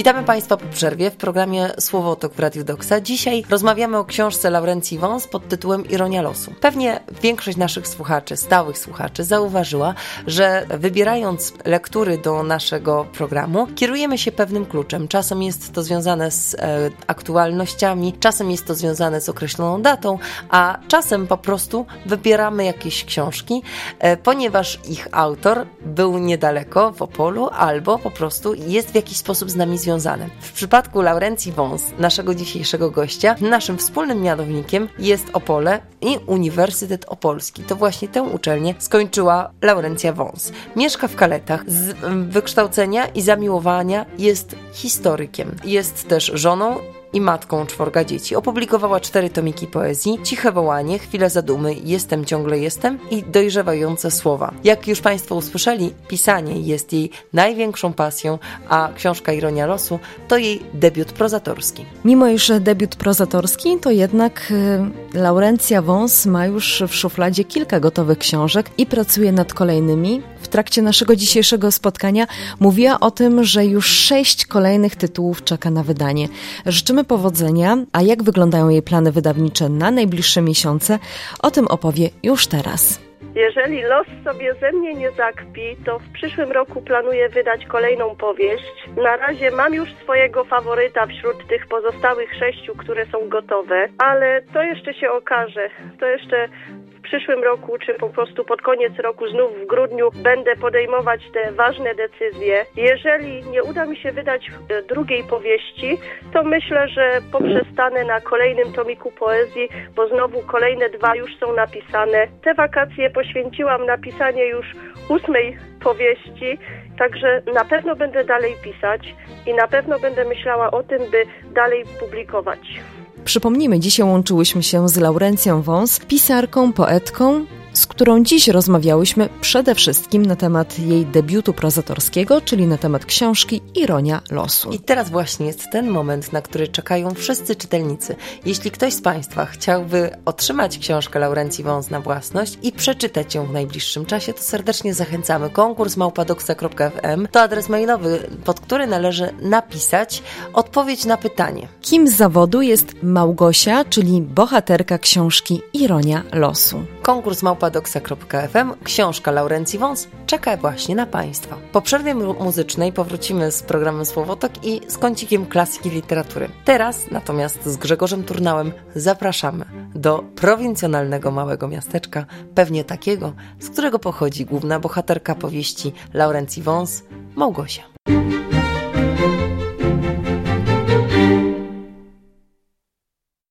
Witamy Państwa po przerwie w programie Słowotok w Radiu Doksa. Dzisiaj rozmawiamy o książce Laurencji Wąs pod tytułem Ironia losu. Pewnie większość naszych słuchaczy, stałych słuchaczy, zauważyła, że wybierając lektury do naszego programu, kierujemy się pewnym kluczem. Czasem jest to związane z aktualnościami, czasem jest to związane z określoną datą, a czasem po prostu wybieramy jakieś książki, ponieważ ich autor był niedaleko w Opolu albo po prostu jest w jakiś sposób z nami związany. W przypadku Laurencji Wąs, naszego dzisiejszego gościa, naszym wspólnym mianownikiem jest Opole i Uniwersytet Opolski. To właśnie tę uczelnię skończyła Laurencja Wąs. Mieszka w Kaletach. Z wykształcenia i zamiłowania jest historykiem. Jest też żoną i matką 4 dzieci. Opublikowała 4 tomiki poezji, Ciche wołanie, Chwile zadumy, Jestem, ciągle jestem i Dojrzewające słowa. Jak już Państwo usłyszeli, pisanie jest jej największą pasją, a książka Ironia losu to jej debiut prozatorski. Mimo iż debiut prozatorski, to jednak Laurencja Wąs ma już w szufladzie kilka gotowych książek i pracuje nad kolejnymi. W trakcie naszego dzisiejszego spotkania mówiła o tym, że już 6 kolejnych tytułów czeka na wydanie. Życzymy powodzenia, a jak wyglądają jej plany wydawnicze na najbliższe miesiące, o tym opowie już teraz. Jeżeli los sobie ze mnie nie zakpi, to w przyszłym roku planuję wydać kolejną powieść. Na razie mam już swojego faworyta wśród tych pozostałych 6, które są gotowe, ale to jeszcze się okaże. To jeszcze w przyszłym roku, czy po prostu pod koniec roku, znów w grudniu, będę podejmować te ważne decyzje. Jeżeli nie uda mi się wydać drugiej powieści, to myślę, że poprzestanę na kolejnym tomiku poezji, bo znowu kolejne 2 już są napisane. Te wakacje poświęciłam na pisanie już 8 powieści, także na pewno będę dalej pisać i na pewno będę myślała o tym, by dalej publikować. Przypomnijmy, dzisiaj łączyłyśmy się z Laurencją Wąs, pisarką, poetką, z którą dziś rozmawiałyśmy przede wszystkim na temat jej debiutu prozatorskiego, czyli na temat książki Ironia losu. I teraz właśnie jest ten moment, na który czekają wszyscy czytelnicy. Jeśli ktoś z Państwa chciałby otrzymać książkę Laurencji Wąs na własność i przeczytać ją w najbliższym czasie, to serdecznie zachęcamy. konkurs@doksa.fm to adres mailowy, pod który należy napisać odpowiedź na pytanie. Kim z zawodu jest Małgosia, czyli bohaterka książki Ironia losu? konkurs@doksa.fm. Książka Laurencji Wąs czeka właśnie na Państwa. Po przerwie muzycznej powrócimy z programem Słowotok i z kącikiem klasyki literatury. Teraz natomiast z Grzegorzem Turnałem zapraszamy do prowincjonalnego małego miasteczka, pewnie takiego, z którego pochodzi główna bohaterka powieści Laurencji Wąs, Małgosia.